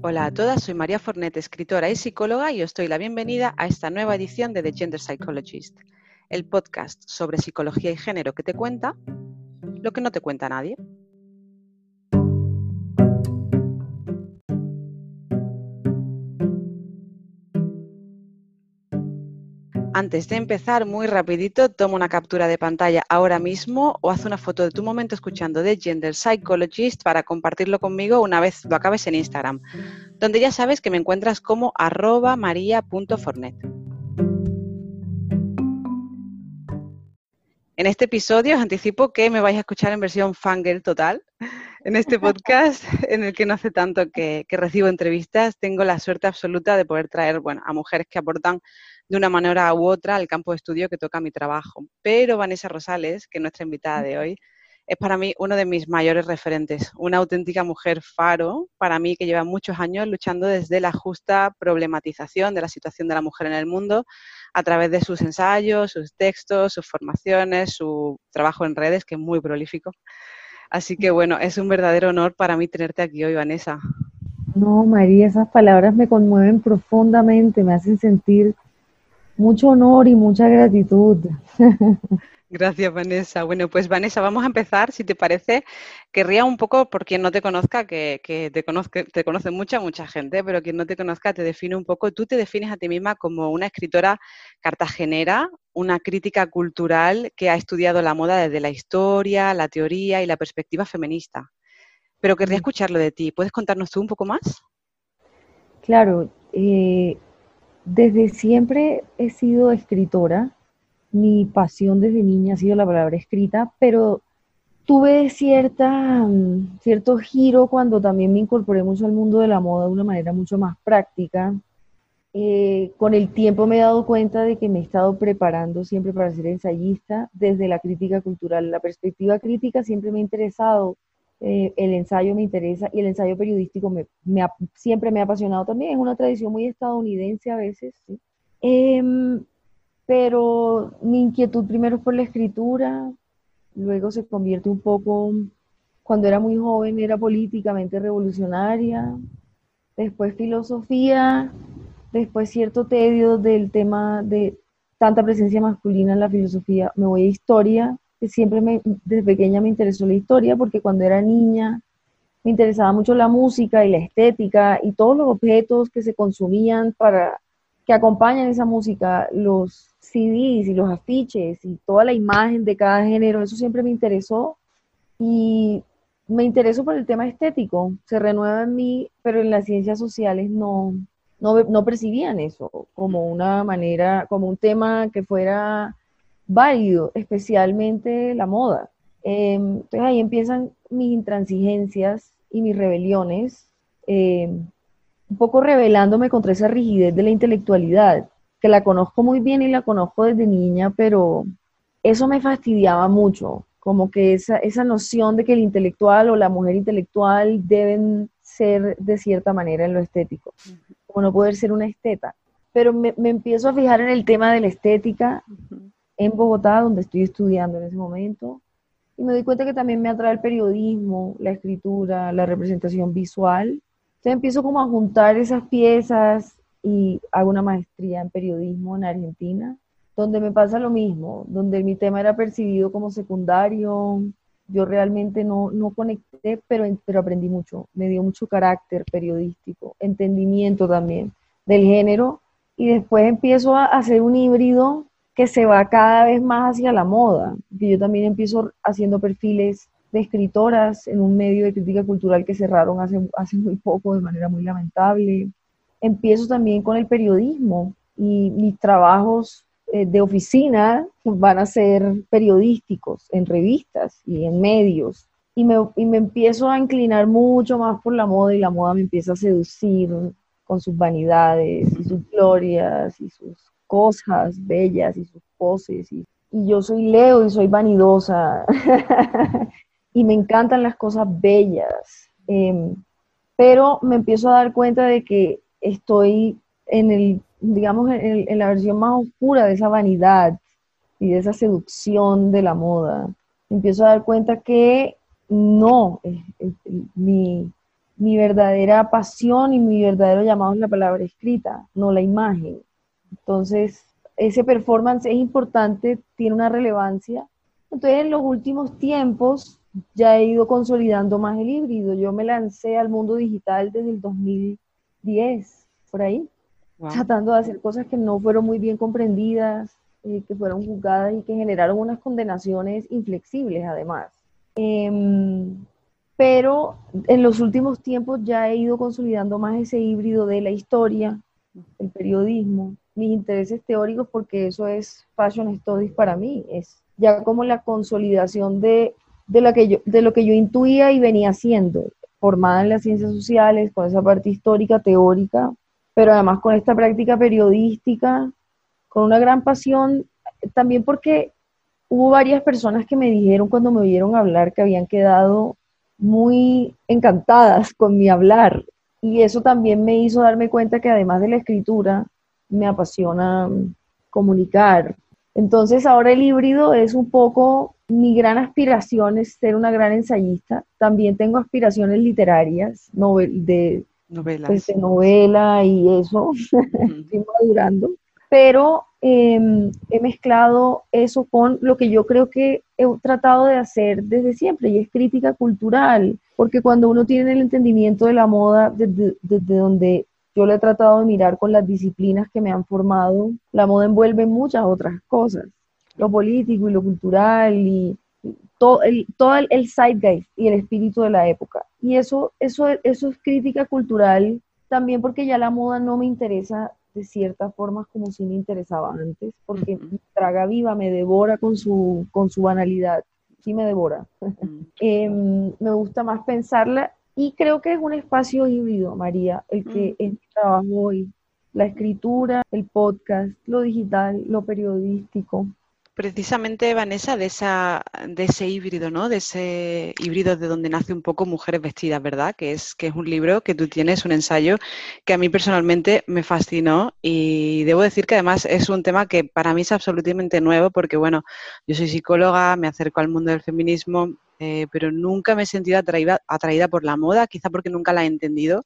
Hola a todas, soy María Fornet, escritora y psicóloga, y os doy la bienvenida a esta nueva edición de The Gender Psychologist, el podcast sobre psicología y género que te cuenta lo que no te cuenta nadie. Antes de empezar, muy rapidito, toma una captura de pantalla ahora mismo o haz una foto de tu momento escuchando The Gender Psychologist para compartirlo conmigo una vez lo acabes en Instagram, donde ya sabes que me encuentras como @maria.fornet. En este episodio os anticipo que me vais a escuchar en versión fangirl total. En este podcast, en el que no hace tanto que recibo entrevistas, tengo la suerte absoluta de poder traer a mujeres que aportan de una manera u otra al campo de estudio que toca mi trabajo. Pero Vanessa Rosales, que es nuestra invitada de hoy, es para mí uno de mis mayores referentes, una auténtica mujer faro para mí que lleva muchos años luchando desde la justa problematización de la situación de la mujer en el mundo a través de sus ensayos, sus textos, sus formaciones, su trabajo en redes, que es muy prolífico. Así que bueno, es un verdadero honor para mí tenerte aquí hoy, Vanessa. No, María, esas palabras me conmueven profundamente, me hacen sentir mucho honor y mucha gratitud. Gracias, Vanessa. Bueno, pues Vanessa, vamos a empezar, si te parece. Querría un poco, por quien no te conozca, que te conoce mucha gente, pero quien no te conozca te define un poco. Tú te defines a ti misma como una escritora cartagenera, una crítica cultural que ha estudiado la moda desde la historia, la teoría y la perspectiva feminista. Pero querría escucharlo de ti. ¿Puedes contarnos tú un poco más? Claro, desde siempre he sido escritora. Mi pasión desde niña ha sido la palabra escrita, pero tuve cierto giro cuando también me incorporé mucho al mundo de la moda de una manera mucho más práctica. Con el tiempo me he dado cuenta de que me he estado preparando siempre para ser ensayista desde la crítica cultural. La perspectiva crítica siempre me ha interesado, el ensayo me interesa y el ensayo periodístico siempre me ha apasionado también. Es una tradición muy estadounidense a veces, ¿sí? Em, pero mi inquietud primero es por la escritura, luego se convierte un poco, cuando era muy joven era políticamente revolucionaria, después filosofía, después cierto tedio del tema de tanta presencia masculina en la filosofía, me voy a historia, que desde pequeña me interesó la historia, porque cuando era niña me interesaba mucho la música y la estética y todos los objetos que se consumían que acompañan esa música, los CDs y los afiches y toda la imagen de cada género, eso siempre me interesó y me intereso por el tema estético, se renueva en mí, pero en las ciencias sociales no percibían eso como una manera, como un tema que fuera válido, especialmente la moda. Entonces ahí empiezan mis intransigencias y mis rebeliones, un poco rebelándome contra esa rigidez de la intelectualidad, que la conozco muy bien y la conozco desde niña, pero eso me fastidiaba mucho, como que esa noción de que el intelectual o la mujer intelectual deben ser de cierta manera en lo estético, como no poder ser una esteta. Pero me empiezo a fijar en el tema de la estética en Bogotá, donde estoy estudiando en ese momento, y me doy cuenta que también me atrae el periodismo, la escritura, la representación visual. Entonces empiezo como a juntar esas piezas y hago una maestría en periodismo en Argentina, donde me pasa lo mismo, donde mi tema era percibido como secundario. Yo realmente no conecté, pero aprendí mucho. Me dio mucho carácter periodístico, entendimiento también del género. Y después empiezo a hacer un híbrido que se va cada vez más hacia la moda. Que yo también empiezo haciendo perfiles de escritoras en un medio de crítica cultural que cerraron hace muy poco de manera muy lamentable. Empiezo también con el periodismo y mis trabajos de oficina van a ser periodísticos en revistas y en medios. Y me empiezo a inclinar mucho más por la moda y la moda me empieza a seducir con sus vanidades y sus glorias y sus cosas bellas y sus poses. Y yo soy Leo y soy vanidosa y me encantan las cosas bellas. Pero me empiezo a dar cuenta de que estoy digamos, en la versión más oscura de esa vanidad y de esa seducción de la moda. Me empiezo a dar cuenta que no, mi, mi verdadera pasión y mi verdadero llamado es la palabra escrita, no la imagen. Entonces, ese performance es importante, tiene una relevancia. Entonces, en los últimos tiempos ya he ido consolidando más el híbrido. Yo me lancé al mundo digital desde el 2010, por ahí, Wow. tratando de hacer cosas que no fueron muy bien comprendidas, que fueron juzgadas y que generaron unas condenaciones inflexibles además. Em, pero en los últimos tiempos ya he ido consolidando más ese híbrido de la historia, el periodismo, mis intereses teóricos, porque eso es Fashion Studies para mí, es ya como la consolidación de lo que yo intuía y venía haciendo, formada en las ciencias sociales, con esa parte histórica, teórica, pero además con esta práctica periodística, con una gran pasión, también porque hubo varias personas que me dijeron cuando me oyeron hablar que habían quedado muy encantadas con mi hablar. Y eso también me hizo darme cuenta que además de la escritura, me apasiona comunicar. Entonces ahora el híbrido es un poco, mi gran aspiración es ser una gran ensayista. También tengo aspiraciones literarias, pues, Novelas. de novela y eso, Ujú. estoy madurando, pero he mezclado eso con lo que yo creo que he tratado de hacer desde siempre, y es crítica cultural, porque cuando uno tiene el entendimiento de la moda desde donde yo lo he tratado de mirar con las disciplinas que me han formado, la moda envuelve muchas otras cosas, lo político y lo cultural y todo el zeitgeist y el espíritu de la época. Y eso es crítica cultural también porque ya la moda no me interesa de cierta forma como si me interesaba antes, porque Ujú. me traga viva, me devora con su banalidad, sí me devora. Mm. Me gusta más pensarla y creo que es un espacio híbrido, María, el Mm. que es mi trabajo hoy. La escritura, el podcast, lo digital, lo periodístico. Precisamente, Vanessa, de ese híbrido, ¿no? De ese híbrido de donde nace un poco Mujeres Vestidas, ¿verdad? Que es un libro que tú tienes, un ensayo que a mí personalmente me fascinó y debo decir que además es un tema que para mí es absolutamente nuevo porque, bueno, yo soy psicóloga, me acerco al mundo del feminismo, pero nunca me he sentido atraída por la moda, quizá porque nunca la he entendido.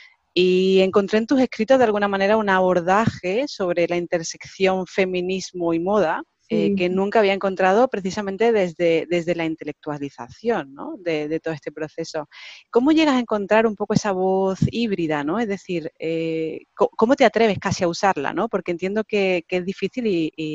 Y encontré en tus escritos de alguna manera un abordaje sobre la intersección feminismo y moda Sí. que nunca había encontrado precisamente desde la intelectualización, ¿no? De todo este proceso. ¿Cómo llegas a encontrar un poco esa voz híbrida, ¿no? Es decir, ¿cómo te atreves casi a usarla, ¿no? Porque entiendo que es difícil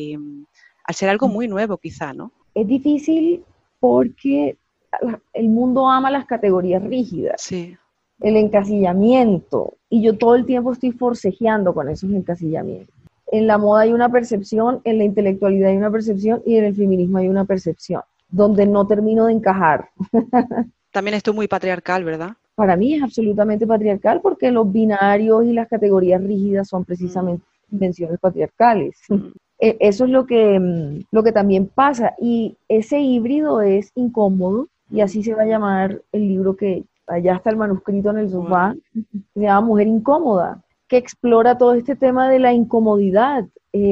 al ser algo muy nuevo quizá, ¿no? Es difícil porque el mundo ama las categorías rígidas, Sí. el encasillamiento, y yo todo el tiempo estoy forcejeando con esos encasillamientos. En la moda hay una percepción, en la intelectualidad hay una percepción y en el feminismo hay una percepción, donde no termino de encajar. También esto muy patriarcal, ¿verdad? Para mí es absolutamente patriarcal porque los binarios y las categorías rígidas son Mm, precisamente invenciones patriarcales. mm, Eso es lo que también pasa y ese híbrido es incómodo y mm. así se va a llamar el libro que allá está el manuscrito en el Wow. sofá, se llama Mujer Incómoda, que explora todo este tema de la incomodidad,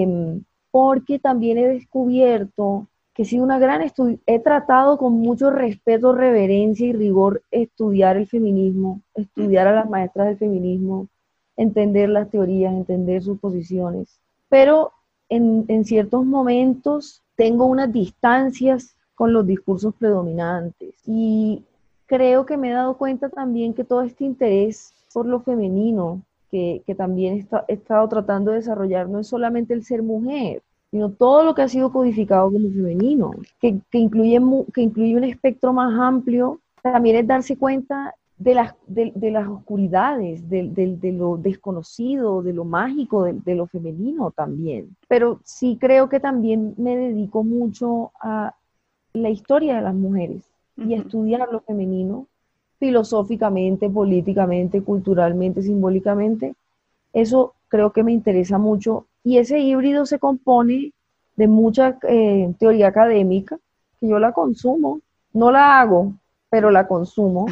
porque también he descubierto que he sido una gran he tratado con mucho respeto, reverencia y rigor estudiar el feminismo, Mm, estudiar a las maestras del feminismo, entender las teorías, entender sus posiciones, pero en ciertos momentos tengo unas distancias con los discursos predominantes y creo que me he dado cuenta también que todo este interés por lo femenino que también he estado tratando de desarrollar no es solamente el ser mujer, sino todo lo que ha sido codificado como femenino, que incluye un espectro más amplio, también es darse cuenta de las oscuridades, de lo desconocido, de lo mágico, de lo femenino también. Pero sí creo que también me dedico mucho a la historia de las mujeres y a ujú. estudiar lo femenino filosóficamente, políticamente, culturalmente, simbólicamente. Eso creo que me interesa mucho y ese híbrido se compone de mucha teoría académica, que yo la consumo, no la hago, pero la consumo,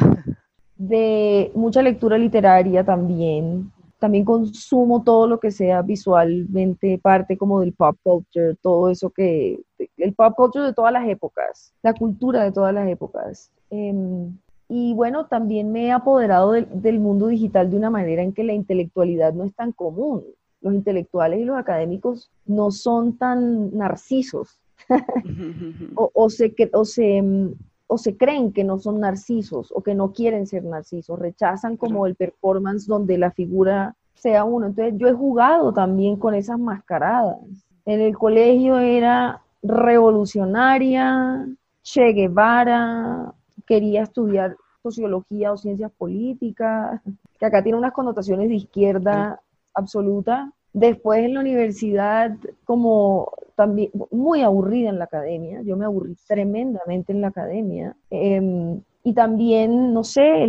de mucha lectura literaria también. También consumo todo lo que sea visualmente parte como del pop culture, todo eso el pop culture de todas las épocas, la cultura de todas las épocas. Y bueno, también me he apoderado del mundo digital de una manera en que la intelectualidad no es tan común. Los intelectuales y los académicos no son tan narcisos o se, cre- o se creen que no son narcisos o que no quieren ser narcisos, rechazan Claro. como el performance donde la figura sea uno. Entonces yo he jugado también con esas mascaradas. En el colegio era revolucionaria, Che Guevara, quería estudiar sociología o ciencias políticas, que acá tiene unas connotaciones de Claro. izquierda absoluta. Después en la universidad, como también muy aburrida en la academia, yo me aburrí tremendamente en la academia. Y también, no sé,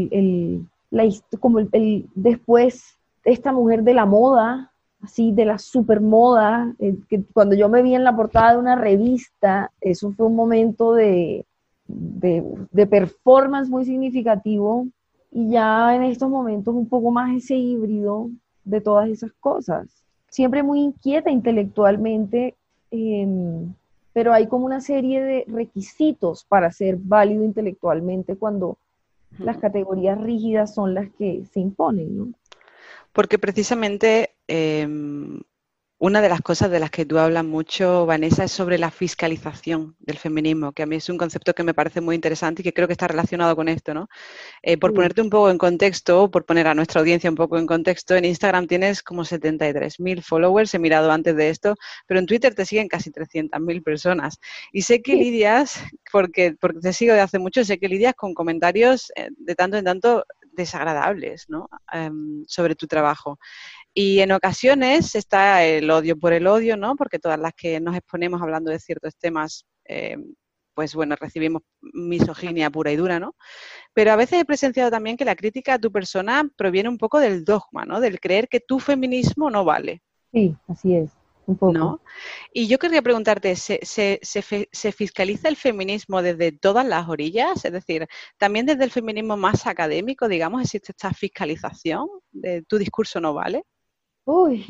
después esta mujer de la moda, así de la super moda, que cuando yo me vi en la portada de una revista, eso fue un momento de performance muy significativo, y ya en estos momentos un poco más ese híbrido de todas esas cosas. Siempre muy inquieta intelectualmente, eh, pero hay como una serie de requisitos para ser válido intelectualmente cuando las categorías rígidas son las que se imponen, ¿no? Porque precisamente una de las cosas de las que tú hablas mucho, Vanessa, es sobre la fiscalización del feminismo, que a mí es un concepto que me parece muy interesante y que creo que está relacionado con esto, ¿no? Por Sí, ponerte un poco en contexto, por poner a nuestra audiencia un poco en contexto, en Instagram tienes como 73.000 followers, he mirado antes de esto, pero en Twitter te siguen casi 300.000 personas. Y sé que sí, lidias, porque te sigo de hace mucho, sé que lidias con comentarios de tanto en tanto desagradables, ¿no? Sobre tu trabajo. Y en ocasiones está el odio por el odio, ¿no? Porque todas las que nos exponemos hablando de ciertos temas, pues bueno, recibimos misoginia pura y dura, ¿no? Pero a veces he presenciado también que la crítica a tu persona proviene un poco del dogma, ¿no? Del creer que tu feminismo no vale, sí, así es, un poco. ¿no? Y yo querría preguntarte, ¿se fiscaliza el feminismo desde todas las orillas? Es decir, ¿también desde el feminismo más académico, digamos, existe esta fiscalización de tu discurso no vale? Uy,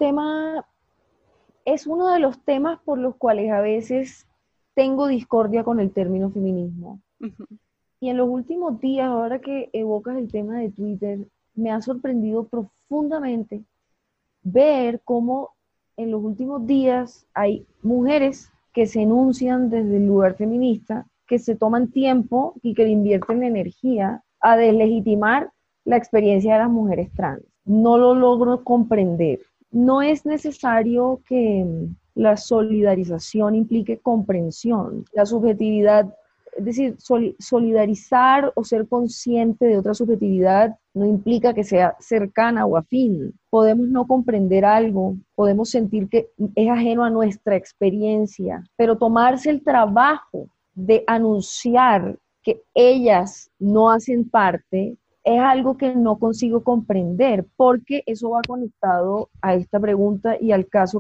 es uno de los temas por los cuales a veces tengo discordia con el término feminismo. Ujú. Y en los últimos días, ahora que evocas el tema de Twitter, me ha sorprendido profundamente ver cómo en los últimos días hay mujeres que se enuncian desde el lugar feminista, que se toman tiempo y que le invierten energía a deslegitimar la experiencia de las mujeres trans. No lo logro comprender. No es necesario que la solidarización implique comprensión. La subjetividad, es decir, solidarizar o ser consciente de otra subjetividad no implica que sea cercana o afín. Podemos no comprender algo, podemos sentir que es ajeno a nuestra experiencia, pero tomarse el trabajo de anunciar que ellas no hacen parte es algo que no consigo comprender, porque eso va conectado a esta pregunta y al caso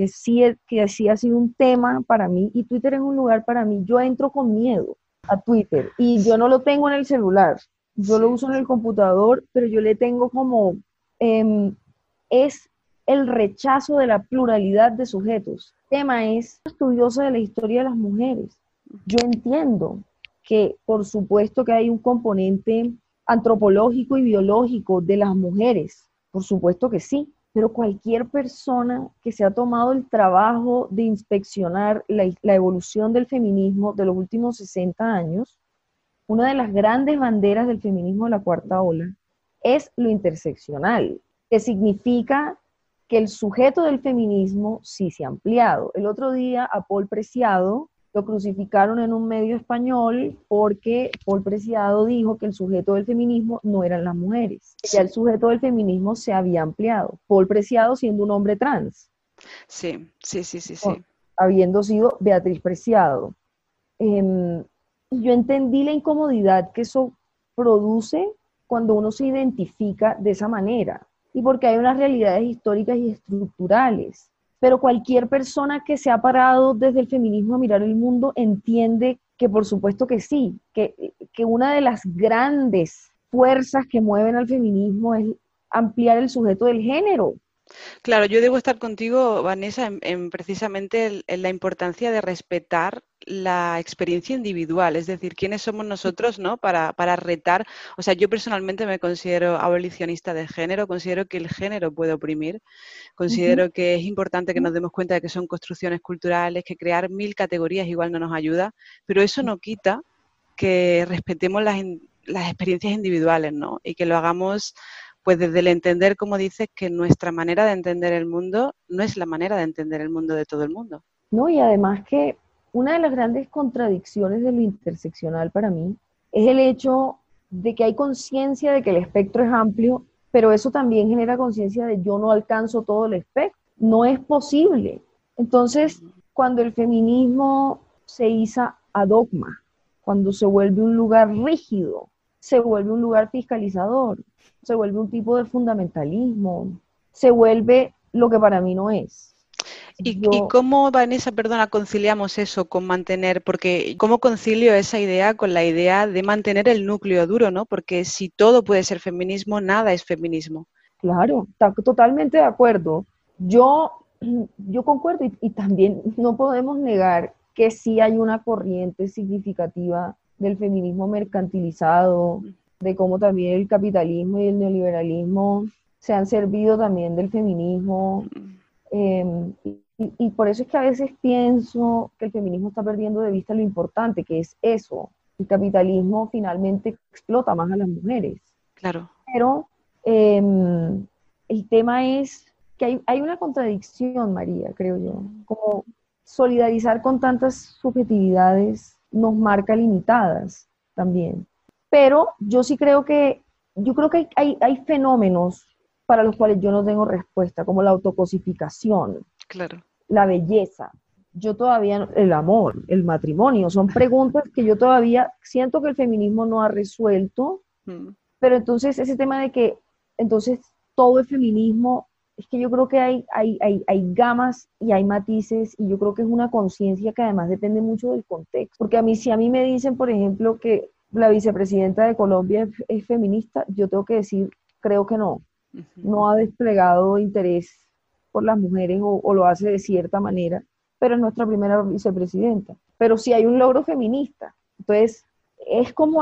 que sí ha sido un tema para mí, y Twitter es un lugar para mí. Yo entro con miedo a Twitter y yo no Sí, lo tengo en el celular, yo lo sí. uso en el computador, pero yo le tengo como, eh, es el rechazo de la pluralidad de sujetos. El tema es estudioso de la historia de las mujeres. Yo entiendo que por supuesto que hay un componente antropológico y biológico de las mujeres, por supuesto que sí, pero cualquier persona que se ha tomado el trabajo de inspeccionar la evolución del feminismo de los últimos 60 años, una de las grandes banderas del feminismo de la cuarta ola es lo interseccional, que significa que el sujeto del feminismo sí se ha ampliado. El otro día a Paul Preciado lo crucificaron en un medio español porque Paul Preciado dijo que el sujeto del feminismo no eran las mujeres, que ya el Sí, sujeto del feminismo se había ampliado. Paul Preciado siendo un hombre trans, sí, sí, sí, sí, sí. habiendo sido Beatriz Preciado. Eh, yo entendí la incomodidad que eso produce cuando uno se identifica de esa manera y porque hay unas realidades históricas y estructurales. Pero cualquier persona que se ha parado desde el feminismo a mirar el mundo entiende que por supuesto que sí, que una de las grandes fuerzas que mueven al feminismo es ampliar el sujeto del género. Claro, yo debo estar contigo, Vanessa, en precisamente en la importancia de respetar la experiencia individual, es decir, quiénes somos nosotros, ¿no? Para retar. O sea, yo personalmente me considero abolicionista de género, considero que el género puede oprimir, Ujú. considero que es importante que nos demos cuenta de que son construcciones culturales, que crear 1000 categorías igual no nos ayuda, pero eso no quita que respetemos las experiencias individuales, ¿no? Y que lo hagamos pues desde el entender, como dices, que nuestra manera de entender el mundo no es la manera de entender el mundo de todo el mundo. ¿No? Y además que una de las grandes contradicciones de lo interseccional para mí es el hecho de que hay conciencia de que el espectro es amplio, pero eso también genera conciencia de yo no alcanzo todo el espectro. No es posible. Entonces, cuando el feminismo se iza a dogma, cuando se vuelve un lugar rígido, se vuelve un lugar fiscalizador, se vuelve un tipo de fundamentalismo, se vuelve lo que para mí no es. ¿Y Yo, cómo, Vanessa, perdona, conciliamos eso con mantener, porque cómo concilio esa idea con la idea de mantener el núcleo duro, ¿no? Porque si todo puede ser feminismo, nada es feminismo. claro, totalmente de acuerdo. Yo, yo concuerdo y también no podemos negar que sí hay una corriente significativa del feminismo mercantilizado, de cómo también el capitalismo y el neoliberalismo se han servido también del feminismo. Y por eso es que a veces pienso que el feminismo está perdiendo de vista lo importante, que es eso. El capitalismo finalmente explota más a las mujeres. Claro. Pero el tema es que hay una contradicción, María, creo yo. Como solidarizar con tantas subjetividades nos marca limitadas también. Pero yo creo que hay fenómenos para los cuales yo no tengo respuesta, como la autocosificación, Claro. la belleza. Yo todavía, el amor, el matrimonio, son preguntas que yo todavía siento que el feminismo no ha resuelto, Mm. pero entonces ese tema de que entonces todo es feminismo, es que yo creo que hay gamas y hay matices y yo creo que es una conciencia que además depende mucho del contexto. Porque a mí, si a mí me dicen, por ejemplo, que la vicepresidenta de Colombia es feminista, yo tengo que decir, creo que no. Ujú. No ha desplegado interés por las mujeres o lo hace de cierta manera, pero es nuestra primera vicepresidenta. Pero sí hay un logro feminista. Entonces, es como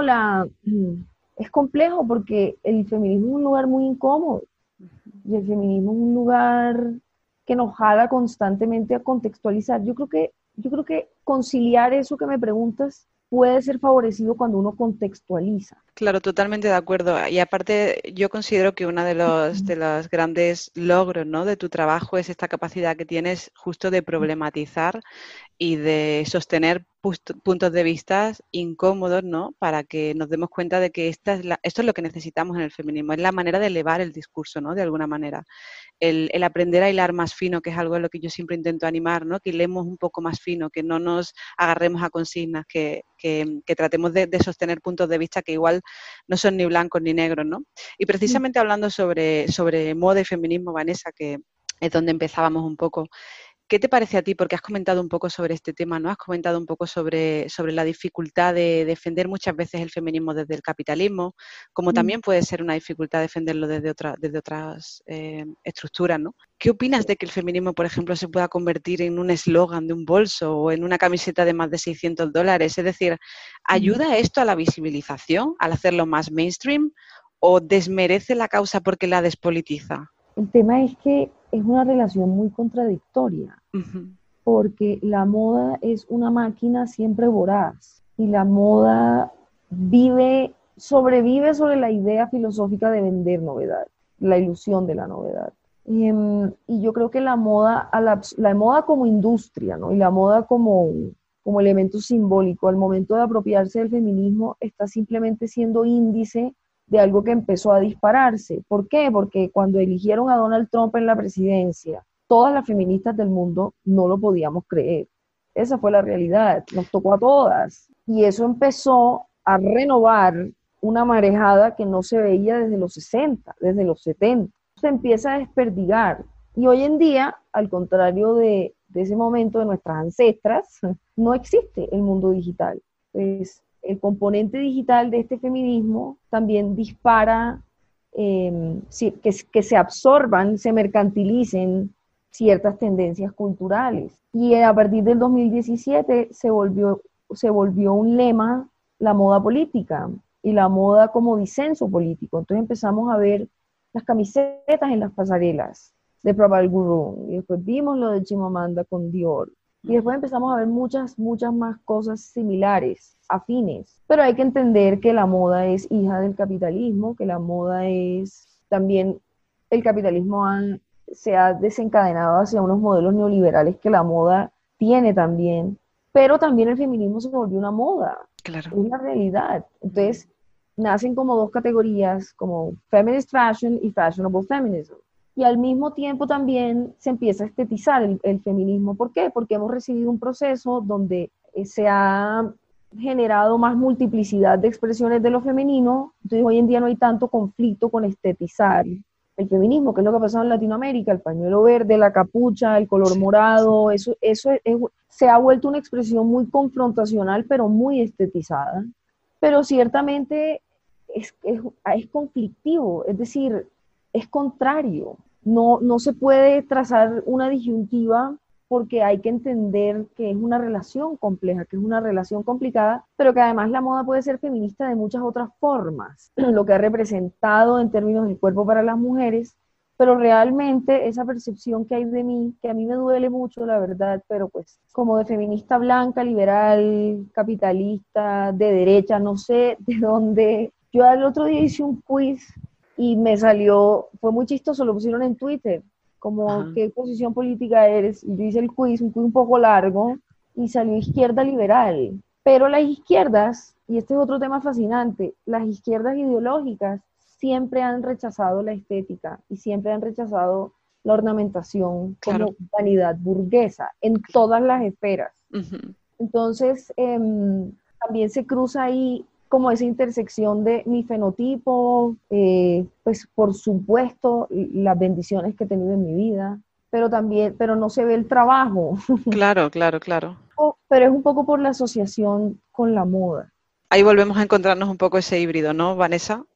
es complejo porque el feminismo es un lugar muy incómodo y el feminismo es un lugar que nos jala constantemente a contextualizar. Yo creo que conciliar eso que me preguntas puede ser favorecido cuando uno contextualiza. Claro, totalmente de acuerdo. Y aparte, yo considero que uno de los grandes logros, ¿no? de tu trabajo es esta capacidad que tienes justo de problematizar y de sostener puntos de vista incómodos, ¿no? Para que nos demos cuenta de que esto es lo que necesitamos en el feminismo, es la manera de elevar el discurso, ¿no? De alguna manera. El aprender a hilar más fino, que es algo en lo que yo siempre intento animar, ¿no? Que hilemos un poco más fino, que no nos agarremos a consignas, que tratemos de sostener puntos de vista que igual no son ni blancos ni negros, ¿no? Y precisamente hablando sobre moda y feminismo, Vanessa, que es donde empezábamos un poco. ¿Qué te parece a ti? Porque has comentado un poco sobre este tema, ¿no? Has comentado un poco sobre la dificultad de defender muchas veces el feminismo desde el capitalismo, como también puede ser una dificultad defenderlo desde otras estructuras, ¿no? ¿Qué opinas de que el feminismo, por ejemplo, se pueda convertir en un eslogan de un bolso o en una camiseta de más de $600? Es decir, ¿ayuda esto a la visibilización, al hacerlo más mainstream, o desmerece la causa porque la despolitiza? El tema es que es una relación muy contradictoria, Ujú. porque la moda es una máquina siempre voraz y la moda sobrevive sobre la idea filosófica de vender novedad, la ilusión de la novedad. Y yo creo que la moda como industria, ¿no? Y la moda como elemento simbólico, al momento de apropiarse del feminismo, está simplemente siendo índice de algo que empezó a dispararse. ¿Por qué? Porque cuando eligieron a Donald Trump en la presidencia, todas las feministas del mundo no lo podíamos creer. Esa fue la realidad, nos tocó a todas. Y eso empezó a renovar una marejada que no se veía desde los 60, desde los 70. Se empieza a desperdigar. Y hoy en día, al contrario de ese momento de nuestras ancestras, no existe el mundo digital. Pues el componente digital de este feminismo también dispara que se absorban, se mercantilicen ciertas tendencias culturales. Y a partir del 2017 se volvió un lema la moda política y la moda como disenso político. Entonces empezamos a ver las camisetas en las pasarelas de Prabal Guru, y después vimos lo de Chimamanda con Dior, y después empezamos a ver muchas más cosas similares, afines. Pero hay que entender que la moda es hija del capitalismo, que la moda es también, el capitalismo se ha desencadenado hacia unos modelos neoliberales que la moda tiene también, pero también el feminismo se volvió una moda, Claro. es la realidad. Entonces, nacen como dos categorías, como feminist fashion y fashionable feminism. Y al mismo tiempo también se empieza a estetizar el feminismo. ¿Por qué? Porque hemos recibido un proceso donde se ha generado más multiplicidad de expresiones de lo femenino. Entonces hoy en día no hay tanto conflicto con estetizar el feminismo, que es lo que ha pasado en Latinoamérica, el pañuelo verde, la capucha, el color morado, se ha vuelto una expresión muy confrontacional, pero muy estetizada. Pero ciertamente es conflictivo, es decir, es contrario. No se puede trazar una disyuntiva porque hay que entender que es una relación compleja, que es una relación complicada, pero que además la moda puede ser feminista de muchas otras formas, lo que ha representado en términos del cuerpo para las mujeres, pero realmente esa percepción que hay de mí, que a mí me duele mucho, la verdad, pero pues como de feminista blanca, liberal, capitalista, de derecha, no sé de dónde. Yo el otro día hice un quiz y me salió, fue muy chistoso, lo pusieron en Twitter, como Ajá. qué posición política eres, y yo hice el quiz, un quiz un poco largo, y salió izquierda liberal. Pero las izquierdas, y este es otro tema fascinante, las izquierdas ideológicas siempre han rechazado la estética y siempre han rechazado la ornamentación Claro. como vanidad burguesa en todas las esferas. Uh-huh. Entonces, también se cruza ahí como esa intersección de mi fenotipo, pues por supuesto las bendiciones que he tenido en mi vida, pero también, pero no se ve el trabajo, Claro, claro, claro. pero es un poco por la asociación con la moda. Ahí volvemos a encontrarnos un poco ese híbrido, ¿no, Vanessa?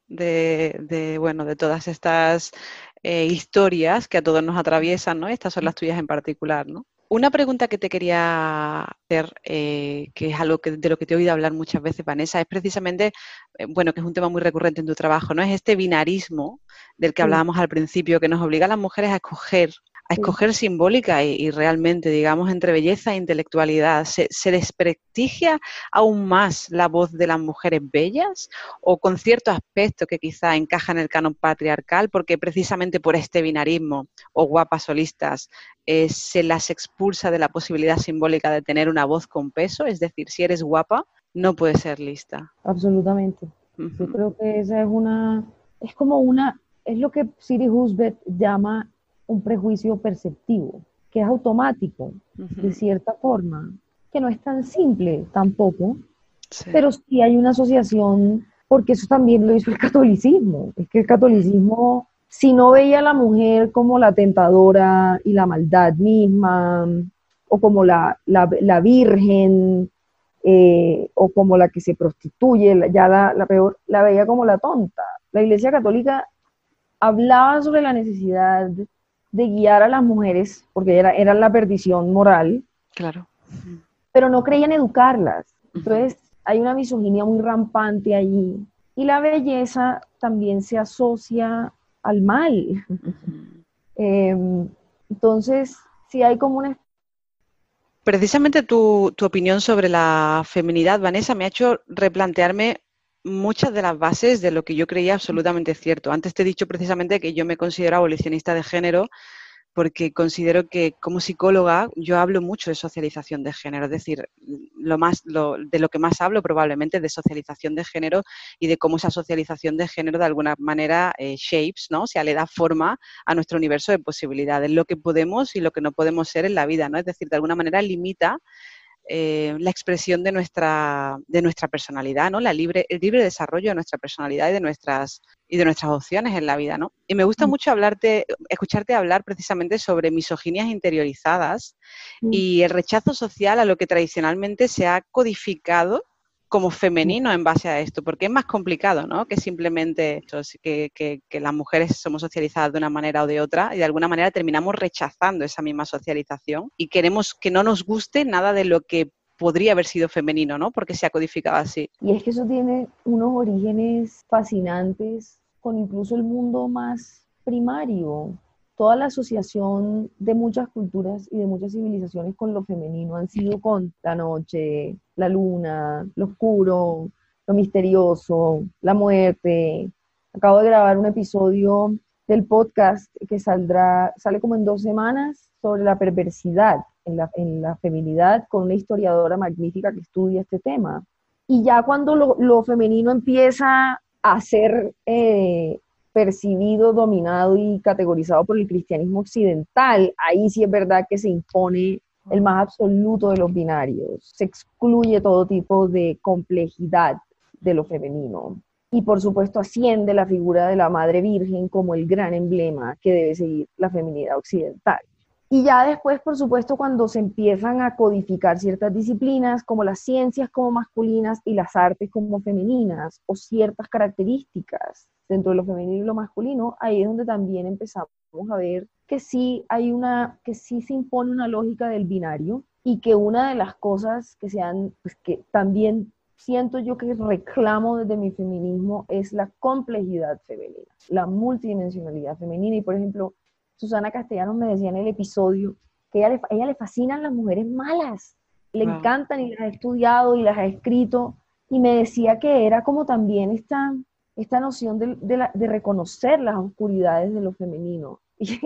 Bueno, de todas estas historias que a todos nos atraviesan, ¿no? Estas son las tuyas en particular, ¿no? Una pregunta que te quería hacer, que es algo de lo que te he oído hablar muchas veces, Vanessa, es precisamente, bueno, que es un tema muy recurrente en tu trabajo, ¿no? Es este binarismo del que Sí, hablábamos al principio, que nos obliga a las mujeres a sí. escoger simbólica y realmente, digamos, entre belleza e intelectualidad. ¿Se desprestigia aún más la voz de las mujeres bellas o con cierto aspecto que quizá encaja en el canon patriarcal porque precisamente por este binarismo o guapas solistas se las expulsa de la posibilidad simbólica de tener una voz con peso? Es decir, si eres guapa, no puedes ser lista. Absolutamente. Yo Uh-huh. creo que esa es como es lo que Siri Husbeth llama un prejuicio perceptivo, que es automático, de Uh-huh. cierta forma, que no es tan simple tampoco, Sí, pero sí hay una asociación, porque eso también lo hizo el catolicismo. Es que el catolicismo, si no veía a la mujer como la tentadora y la maldad misma, o como la virgen, o como la que se prostituye, ya la peor, la veía como la tonta. La Iglesia Católica hablaba sobre la necesidad de guiar a las mujeres, porque era la perdición moral, claro. pero no creían educarlas. Uh-huh. Entonces hay una misoginia muy rampante allí. Y la belleza también se asocia al mal. Uh-huh. Eh, entonces, sí hay como una... Precisamente tu opinión sobre la feminidad, Vanessa, me ha hecho replantearme muchas de las bases de lo que yo creía absolutamente cierto. Antes te he dicho precisamente que yo me considero abolicionista de género porque considero que como psicóloga yo hablo mucho de socialización de género, es decir, de lo que más hablo probablemente es de socialización de género y de cómo esa socialización de género de alguna manera shapes, ¿no? O sea, le da forma a nuestro universo de posibilidades, lo que podemos y lo que no podemos ser en la vida, ¿no? Es decir, de alguna manera limita la expresión de nuestra personalidad, ¿no? El libre desarrollo de nuestra personalidad y de nuestras opciones en la vida, ¿no? Y me gusta mucho escucharte hablar precisamente sobre misoginias interiorizadas y el rechazo social a lo que tradicionalmente se ha codificado como femenino en base a esto? Porque es más complicado, ¿no? Que simplemente que las mujeres somos socializadas de una manera o de otra y de alguna manera terminamos rechazando esa misma socialización y queremos que no nos guste nada de lo que podría haber sido femenino, ¿no? Porque se ha codificado así. Y es que eso tiene unos orígenes fascinantes con incluso el mundo más primario. Toda la asociación de muchas culturas y de muchas civilizaciones con lo femenino han sido con la noche, la luna, lo oscuro, lo misterioso, la muerte. Acabo de grabar un episodio del podcast que sale como en 2 semanas sobre la perversidad en la feminidad con una historiadora magnífica que estudia este tema. Y ya cuando lo femenino empieza a ser percibido, dominado y categorizado por el cristianismo occidental, ahí sí es verdad que se impone el más absoluto de los binarios. Se excluye todo tipo de complejidad de lo femenino. Y por supuesto asciende la figura de la Madre Virgen como el gran emblema que debe seguir la feminidad occidental. Y ya después, por supuesto, cuando se empiezan a codificar ciertas disciplinas, como las ciencias como masculinas y las artes como femeninas, o ciertas características dentro de lo femenino y lo masculino, ahí es donde también empezamos a ver que que sí se impone una lógica del binario y que una de las cosas pues que también siento yo que reclamo desde mi feminismo es la complejidad femenina, la multidimensionalidad femenina. Y por ejemplo, Susana Castellanos me decía en el episodio que a ella le fascinan las mujeres malas, le Wow. encantan y las ha estudiado y las ha escrito, y me decía que era como también esta noción de reconocer las oscuridades de lo femenino.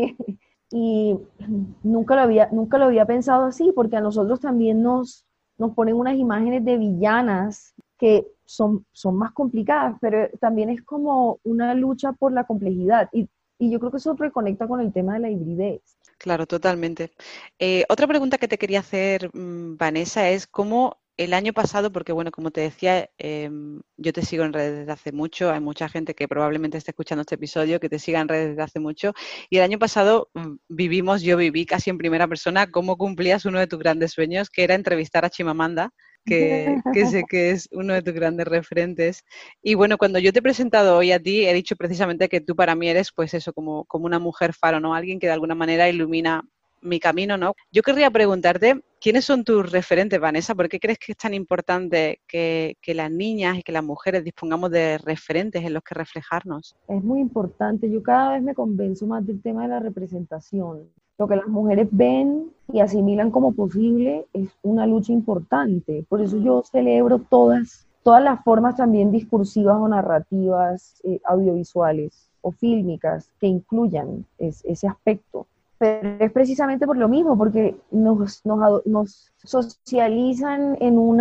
Y nunca lo había pensado así, porque a nosotros también nos ponen unas imágenes de villanas que son más complicadas, pero también es como una lucha por la complejidad. Y yo creo que eso reconecta con el tema de la hibridez. Claro, totalmente. Otra pregunta que te quería hacer, Vanessa, es cómo el año pasado, porque bueno, como te decía, yo te sigo en redes desde hace mucho, hay mucha gente que probablemente esté escuchando este episodio que te siga en redes desde hace mucho, y el año pasado yo viví casi en primera persona cómo cumplías uno de tus grandes sueños, que era entrevistar a Chimamanda, que sé que es uno de tus grandes referentes. Y bueno, cuando yo te he presentado hoy a ti, he dicho precisamente que tú para mí eres, pues eso, como una mujer faro, ¿no? Alguien que de alguna manera ilumina mi camino, ¿no? Yo querría preguntarte, ¿quiénes son tus referentes, Vanessa? ¿Por qué crees que es tan importante que las niñas y que las mujeres dispongamos de referentes en los que reflejarnos? Es muy importante. Yo cada vez me convenzo más del tema de la representación. Lo que las mujeres ven y asimilan como posible es una lucha importante. Por eso yo celebro todas las formas también discursivas o narrativas, audiovisuales o fílmicas que incluyan ese aspecto. Pero es precisamente por lo mismo, porque nos socializan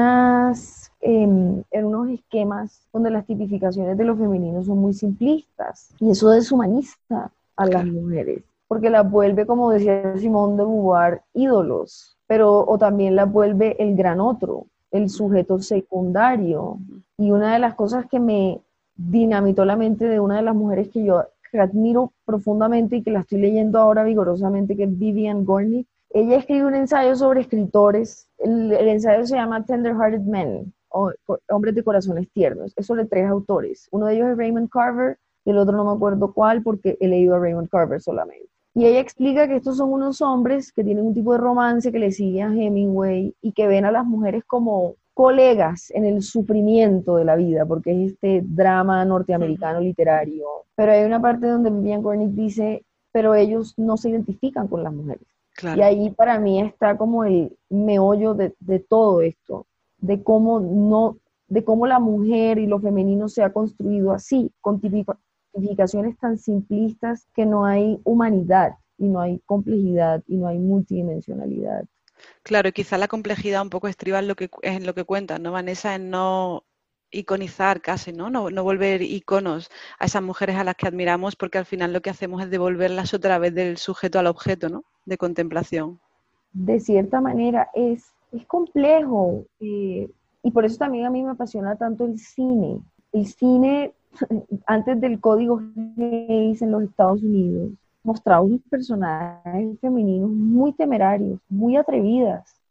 en unos esquemas donde las tipificaciones de lo femenino son muy simplistas y eso deshumaniza a las Claro. mujeres, porque las vuelve, como decía Simone de Beauvoir, ídolos, pero o también las vuelve el gran otro, el sujeto secundario. Y una de las cosas que me dinamitó la mente de una de las mujeres que admiro profundamente y que la estoy leyendo ahora vigorosamente, que es Vivian Gornick. Ella escribe un ensayo sobre escritores. El ensayo se llama Tender-Hearted Men, o Hombres de Corazones Tiernos. Es sobre 3 autores. Uno de ellos es Raymond Carver y el otro no me acuerdo cuál porque he leído a Raymond Carver solamente. Y ella explica que estos son unos hombres que tienen un tipo de romance que le siguen a Hemingway y que ven a las mujeres como colegas en el sufrimiento de la vida, porque es este drama norteamericano literario. Pero hay una parte donde Vivian Gornick dice, pero ellos no se identifican con las mujeres. Y Claro. ahí para mí está como el meollo de todo esto, de cómo no, de cómo la mujer y lo femenino se ha construido así, con tipificaciones tan simplistas que no hay humanidad y no hay complejidad y no hay multidimensionalidad. Claro, y quizá la complejidad un poco estriba en lo que cuentas, ¿no, Vanessa? En no iconizar casi, ¿no? No volver iconos a esas mujeres a las que admiramos, porque al final lo que hacemos es devolverlas otra vez del sujeto al objeto, ¿no? De contemplación. De cierta manera es complejo, y por eso también a mí me apasiona tanto el cine. El cine, antes del código gays en los Estados Unidos, mostraba unos personajes femeninos muy temerarios, muy atrevidas,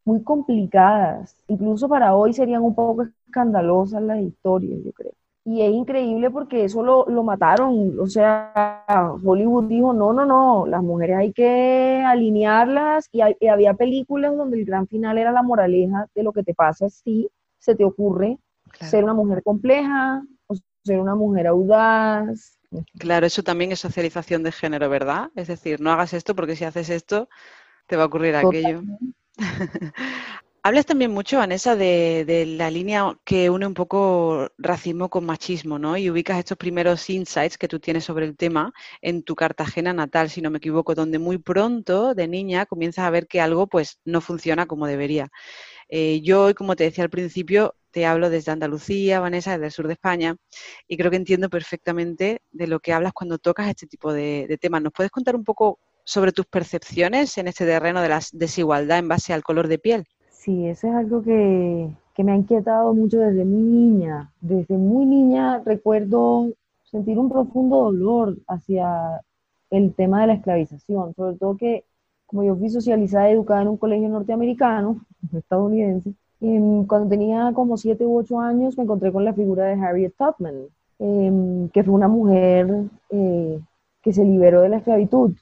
muy complicadas. Incluso para hoy serían un poco escandalosas las historias, yo creo. Y es increíble porque eso lo mataron. O sea, Hollywood dijo, no, no, no, las mujeres hay que alinearlas. Y había películas donde el gran final era la moraleja de lo que te pasa si se te ocurre Claro. ser una mujer compleja o ser una mujer audaz. Claro, eso también es socialización de género, ¿verdad? Es decir, no hagas esto porque si haces esto te va a ocurrir aquello. Totalmente. Hablas también mucho, Vanessa, de la línea que une un poco racismo con machismo, ¿no? Y ubicas estos primeros insights que tú tienes sobre el tema en tu Cartagena natal, si no me equivoco, donde muy pronto, de niña, comienzas a ver que algo pues no funciona como debería. Yo hoy, como te decía al principio, te hablo desde Andalucía, Vanessa, desde el sur de España, y creo que entiendo perfectamente de lo que hablas cuando tocas este tipo de temas. ¿Nos puedes contar un poco sobre tus percepciones en este terreno de la desigualdad en base al color de piel? Sí, eso es algo que me ha inquietado mucho desde muy niña. Desde muy niña recuerdo sentir un profundo dolor hacia el tema de la esclavización, sobre todo que como yo fui socializada y educada en un colegio norteamericano, estadounidense, cuando tenía como 7 u 8 años me encontré con la figura de Harriet Tubman, que fue una mujer que se liberó de la esclavitud,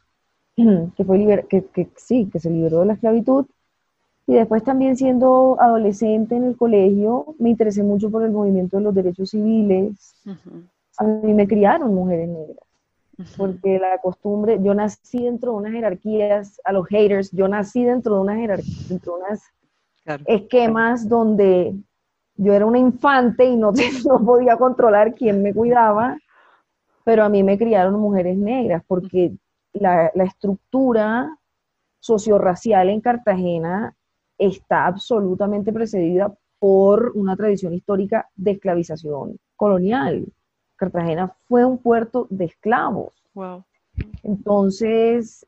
que se liberó de la esclavitud y después también siendo adolescente en el colegio, me interesé mucho por el movimiento de los derechos civiles. Ujú, A mí me criaron mujeres negras, ujú, porque la costumbre, yo nací dentro de unas jerarquías, a los haters, yo nací dentro de dentro de unos claro. esquemas donde yo era una infante y no, no podía controlar quién me cuidaba, pero a mí me criaron mujeres negras, porque la estructura sociorracial en Cartagena está absolutamente precedida por una tradición histórica de esclavización colonial. Cartagena fue un puerto de esclavos. Wow. Entonces,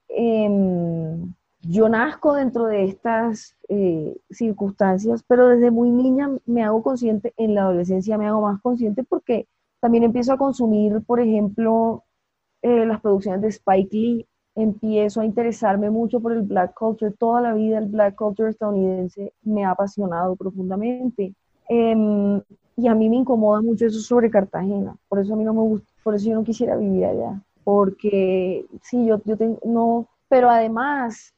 yo nazco dentro de estas circunstancias, pero desde muy niña me hago consciente, en la adolescencia me hago más consciente porque también empiezo a consumir, por ejemplo, las producciones de Spike Lee, empiezo a interesarme mucho por el Black Culture. Toda la vida el Black Culture estadounidense me ha apasionado profundamente. Y a mí me incomoda mucho eso sobre Cartagena. Por eso a mí no me gusta, por eso yo no quisiera vivir allá. Porque sí, yo tengo, no, pero además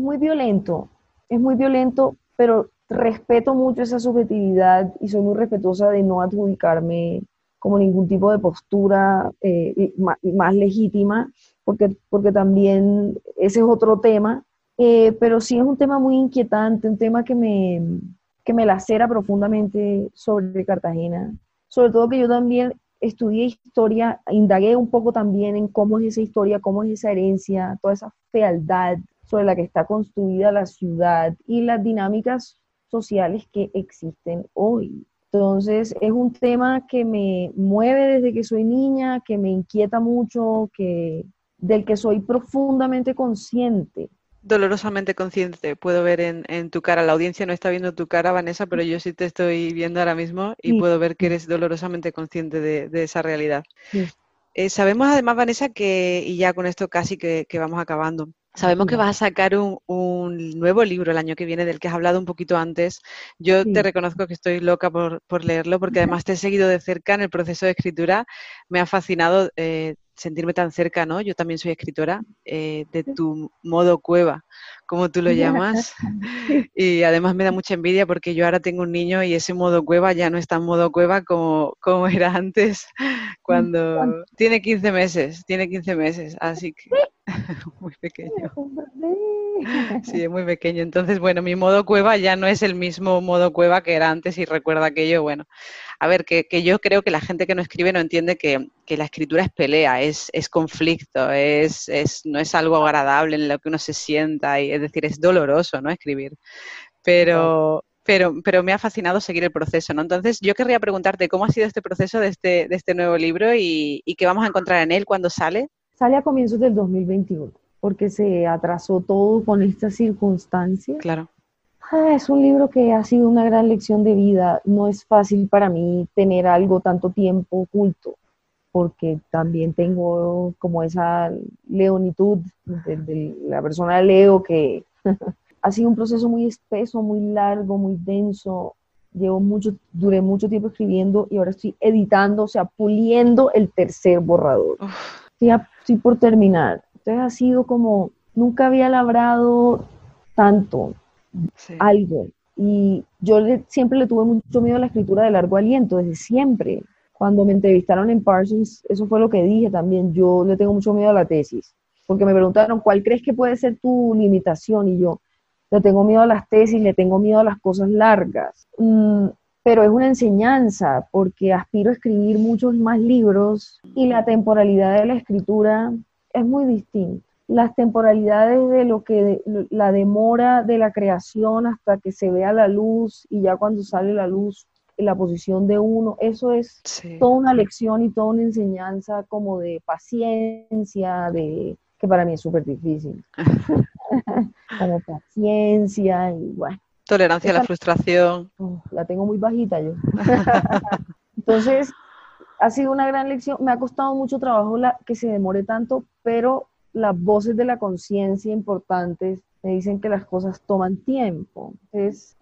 es muy violento, pero respeto mucho esa subjetividad y soy muy respetuosa de no adjudicarme como ningún tipo de postura más legítima, porque también ese es otro tema, pero sí es un tema muy inquietante, un tema que me lacera profundamente sobre Cartagena, sobre todo que yo también estudié historia, indagué un poco también en cómo es esa historia, cómo es esa herencia, toda esa fealdad sobre la que está construida la ciudad y las dinámicas sociales que existen hoy. Entonces, es un tema que me mueve desde que soy niña, que me inquieta mucho, del que soy profundamente consciente. Dolorosamente consciente, puedo ver en tu cara. La audiencia no está viendo tu cara, Vanessa, pero yo sí te estoy viendo ahora mismo y Sí, puedo ver que eres dolorosamente consciente de esa realidad. sí, Sabemos además, Vanessa, y ya con esto casi que vamos acabando, sabemos que sí, vas a sacar un nuevo libro el año que viene del que has hablado un poquito antes. Yo te sí. reconozco que estoy loca por leerlo porque además te he seguido de cerca en el proceso de escritura. Me ha fascinado sentirme tan cerca, ¿no? Yo también soy escritora de tu modo cueva, como tú lo llamas. Sí. Y además me da mucha envidia porque yo ahora tengo un niño y ese modo cueva ya no es tan modo cueva como era antes cuando tiene 15 meses, así que muy pequeño. Sí, es muy pequeño. Entonces, bueno, mi modo cueva ya no es el mismo modo cueva que era antes y recuerda aquello, bueno, a ver, que yo creo que la gente que no escribe no entiende que la escritura es pelea, es conflicto, no es algo agradable en lo que uno se sienta, y, es decir, es doloroso, ¿no? Escribir. Total. Pero me ha fascinado seguir el proceso, ¿no? Entonces, yo querría preguntarte cómo ha sido este proceso de este nuevo libro y qué vamos a encontrar en él cuando sale. Sale a comienzos del 2021 porque se atrasó todo con estas circunstancias. Claro, Es un libro que ha sido una gran lección de vida. No es fácil para mí tener algo tanto tiempo oculto, porque también tengo como esa leonitud de la persona Leo que ha sido un proceso muy espeso, muy largo, muy denso. Duré mucho tiempo escribiendo y ahora estoy editando, o sea, puliendo el tercer borrador. Uf, Estoy por terminar. Entonces ha sido como, nunca había labrado tanto sí. algo. Y siempre le tuve mucho miedo a la escritura de largo aliento, desde siempre. Cuando me entrevistaron en Parsons, eso fue lo que dije también. Yo le tengo mucho miedo a la tesis, porque me preguntaron, ¿cuál crees que puede ser tu limitación? Y yo, le tengo miedo a las tesis, le tengo miedo a las cosas largas. Pero es una enseñanza, porque aspiro a escribir muchos más libros y la temporalidad de la escritura es muy distinta. Las temporalidades de la demora de la creación hasta que se vea la luz y ya cuando sale la luz, la posición de uno, eso es Sí. toda una lección y toda una enseñanza como de paciencia, que para mí es súper difícil, como paciencia y bueno, Tolerancia a la esta frustración. la tengo muy bajita yo. Entonces, ha sido una gran lección. Me ha costado mucho trabajo que se demore tanto, pero las voces de la conciencia importantes me dicen que las cosas toman tiempo. Entonces,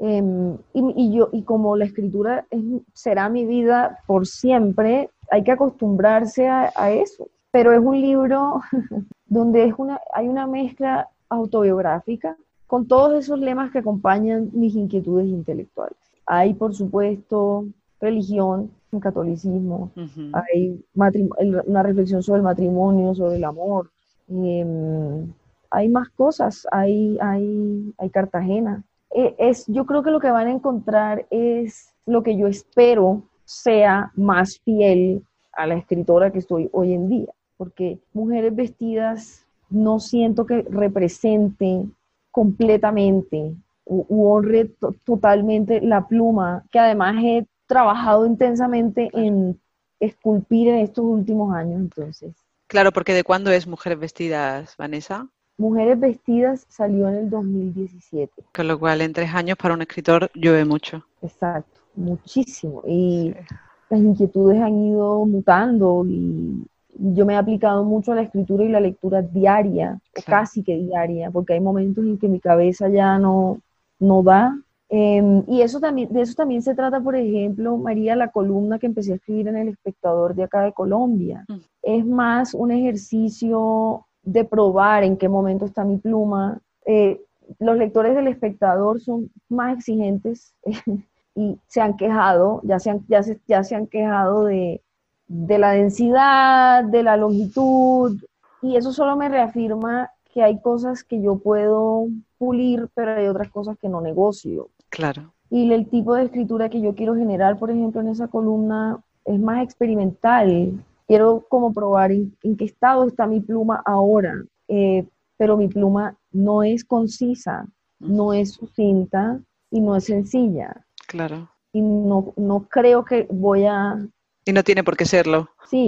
y como la escritura será mi vida por siempre, hay que acostumbrarse a eso. Pero es un libro donde hay una mezcla autobiográfica con todos esos lemas que acompañan mis inquietudes intelectuales. Hay, por supuesto, religión, el catolicismo, Ujú. hay una reflexión sobre el matrimonio, sobre el amor. eh, hay más cosas, hay Cartagena. Yo creo que lo que van a encontrar es lo que yo espero sea más fiel a la escritora que estoy hoy en día, porque Mujeres Vestidas no siento que represente completamente u honre totalmente la pluma, que además he trabajado intensamente Claro. en esculpir en estos últimos años. Entonces, Claro, porque ¿de cuándo es Mujeres Vestidas, Vanessa? Mujeres Vestidas salió en el 2017. Con lo cual, en 3 años para un escritor llueve mucho. Exacto, muchísimo. Sí, Y las inquietudes han ido mutando y yo me he aplicado mucho a la escritura y la lectura diaria, o claro. casi que diaria, porque hay momentos en que mi cabeza ya no da. Y de eso también se trata, por ejemplo, María, la columna que empecé a escribir en El Espectador de acá de Colombia. Mm. Es más un ejercicio de probar en qué momento está mi pluma. Los lectores del Espectador son más exigentes y se han quejado, ya se han quejado de la densidad, de la longitud, y eso solo me reafirma que hay cosas que yo puedo pulir, pero hay otras cosas que no negocio. Claro. Y el tipo de escritura que yo quiero generar, por ejemplo, en esa columna es más experimental. Quiero como probar en qué estado está mi pluma ahora, pero mi pluma no es concisa, Mm. no es sucinta y no es sencilla. Claro. Y no creo que voy a... Y no tiene por qué serlo. Sí,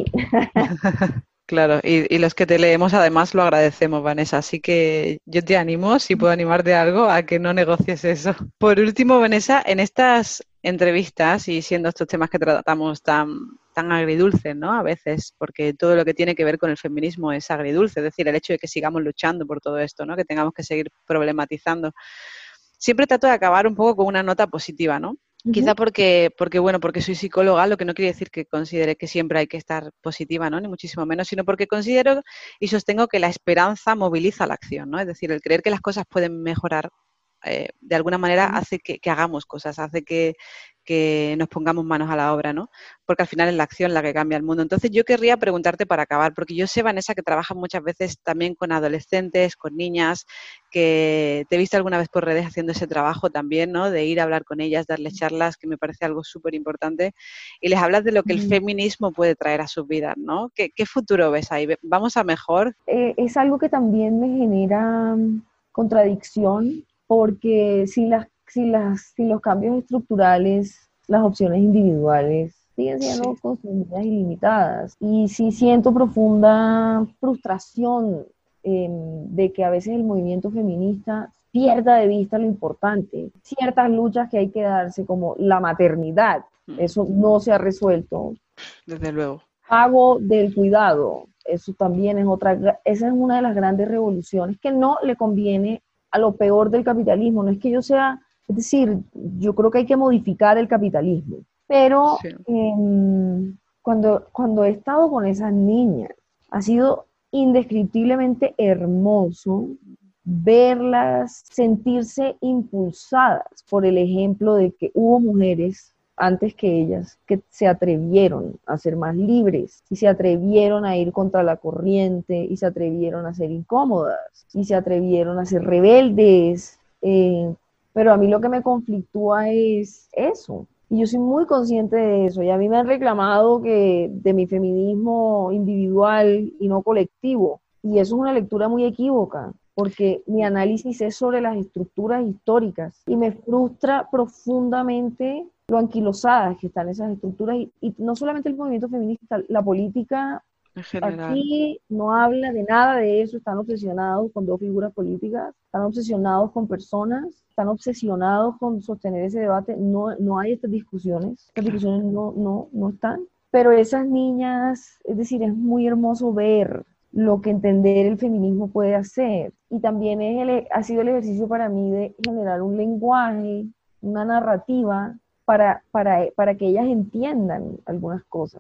Claro, y los que te leemos además lo agradecemos, Vanessa. Así que yo te animo, si puedo animarte a algo, a que no negocies eso. Por último, Vanessa, en estas entrevistas y siendo estos temas que tratamos tan agridulces, ¿no? A veces, porque todo lo que tiene que ver con el feminismo es agridulce, es decir, el hecho de que sigamos luchando por todo esto, ¿no? Que tengamos que seguir problematizando. Siempre trato de acabar un poco con una nota positiva, ¿no? Quizá ujú, porque soy psicóloga, lo que no quiere decir que considere que siempre hay que estar positiva, ¿no? Ni muchísimo menos, sino porque considero y sostengo que la esperanza moviliza la acción, ¿no? Es decir, el creer que las cosas pueden mejorar de alguna manera hace que hagamos cosas, hace que nos pongamos manos a la obra, ¿no? Porque al final es la acción la que cambia el mundo. Entonces yo querría preguntarte para acabar, porque yo sé, Vanessa, que trabajas muchas veces también con adolescentes, con niñas, que te he visto alguna vez por redes haciendo ese trabajo también, ¿no? De ir a hablar con ellas, darles charlas, que me parece algo súper importante, y les hablas de lo que el ujú. feminismo puede traer a sus vidas, ¿no? ¿Qué futuro ves ahí? ¿Vamos a mejor? Es algo que también me genera contradicción, porque si los cambios estructurales, las opciones individuales siguen Sí, siendo construidas y limitadas. Y sí siento profunda frustración de que a veces el movimiento feminista pierda de vista lo importante. Ciertas luchas que hay que darse, como la maternidad, eso no se ha resuelto. desde luego. Pago del cuidado, eso también es esa es una de las grandes revoluciones que no le conviene a lo peor del capitalismo. No es que yo sea, es decir, yo creo que hay que modificar el capitalismo, pero Sí. cuando he estado con esas niñas, ha sido indescriptiblemente hermoso verlas sentirse impulsadas por el ejemplo de que hubo mujeres antes que ellas que se atrevieron a ser más libres y se atrevieron a ir contra la corriente y se atrevieron a ser incómodas y se atrevieron a ser rebeldes. Pero a mí lo que me conflictúa es eso. Y yo soy muy consciente de eso. Y a mí me han reclamado que de mi feminismo individual y no colectivo. Y eso es una lectura muy equívoca, porque mi análisis es sobre las estructuras históricas y me frustra profundamente lo anquilosadas que están esas estructuras y no solamente el movimiento feminista, la política En general. aquí no habla de nada de eso, están obsesionados con dos figuras políticas, están obsesionados con personas, están obsesionados con sostener ese debate, no hay estas Claro. discusiones no están, pero esas niñas, es decir, es muy hermoso ver lo que entender el feminismo puede hacer. Y también ha sido el ejercicio para mí de generar un lenguaje, una narrativa para que ellas entiendan algunas cosas.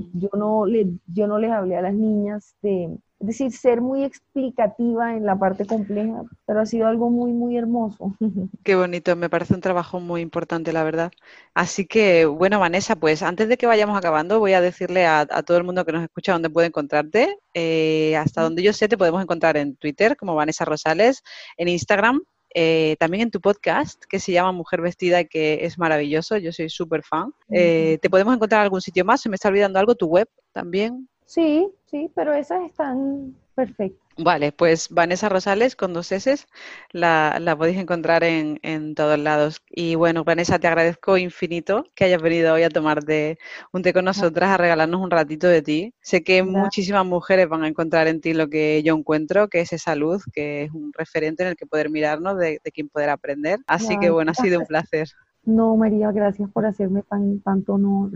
Yo no les hablé a las niñas es decir, ser muy explicativa en la parte compleja, pero ha sido algo muy, muy hermoso. Qué bonito, me parece un trabajo muy importante, la verdad. Así que, bueno, Vanessa, pues antes de que vayamos acabando, voy a decirle a todo el mundo que nos escucha dónde puede encontrarte. Hasta donde yo sé, te podemos encontrar en Twitter como Vanessa Rosales, en Instagram, también en tu podcast que se llama Mujer Vestida y que es maravilloso, yo soy súper fan. ¿Te podemos encontrar en algún sitio más? ¿Se me está olvidando algo? ¿Tu web también? Sí, sí, pero esas están perfectas. Vale, pues Vanessa Rosales con dos S, la podéis encontrar en todos lados. Y bueno, Vanessa, te agradezco infinito que hayas venido hoy a tomarte un té con nosotras, a regalarnos un ratito de ti. Sé que muchísimas mujeres van a encontrar en ti lo que yo encuentro, que es esa luz, que es un referente en el que poder mirarnos, de quien poder aprender. Así que Ay, bueno, ha sido un placer. no, María, gracias por hacerme tanto honor.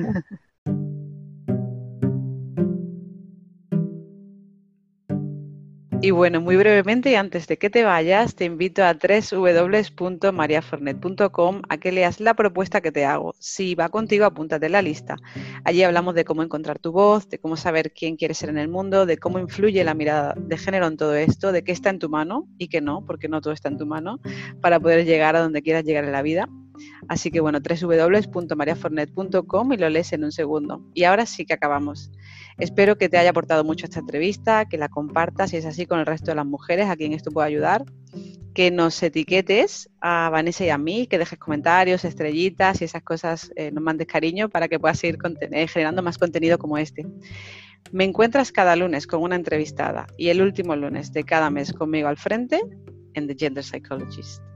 Y bueno, muy brevemente y antes de que te vayas, te invito a www.mariafornet.com a que leas la propuesta que te hago. Si va contigo, apúntate en la lista. Allí hablamos de cómo encontrar tu voz, de cómo saber quién quieres ser en el mundo, de cómo influye la mirada de género en todo esto, de qué está en tu mano y qué no, porque no todo está en tu mano, para poder llegar a donde quieras llegar en la vida. Así que bueno, www.mariafornet.com y lo lees en un segundo. Y ahora sí que acabamos. Espero que te haya aportado mucho esta entrevista, que la compartas, si es así, con el resto de las mujeres a quien esto pueda ayudar, que nos etiquetes a Vanessa y a mí, que dejes comentarios, estrellitas y esas cosas, nos mandes cariño para que puedas seguir generando más contenido como este. Me encuentras cada lunes con una entrevistada y el último lunes de cada mes conmigo al frente en The Gender Psychologist.